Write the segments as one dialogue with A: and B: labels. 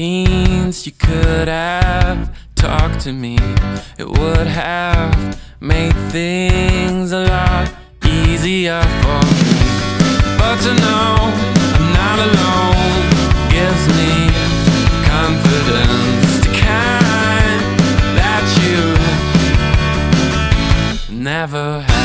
A: jeans, you could have talked to me. It would have made things a lot easier for me. But to know I'm not alone gives me confidence, the kind that you never had.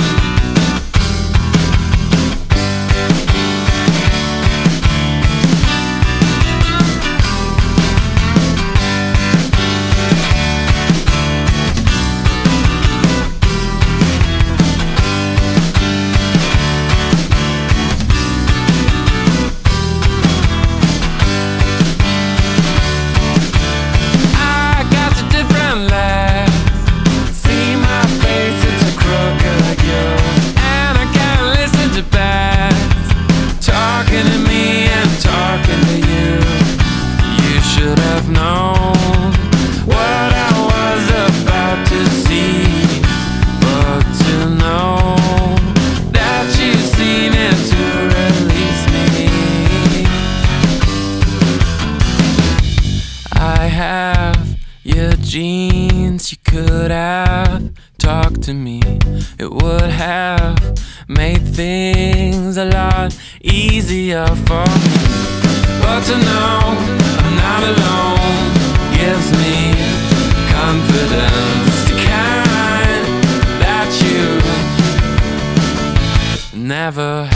A: I have your jeans, you could have talked to me. It would have made things a lot easier for me. But to know I'm not alone gives me confidence, the kind that you never had.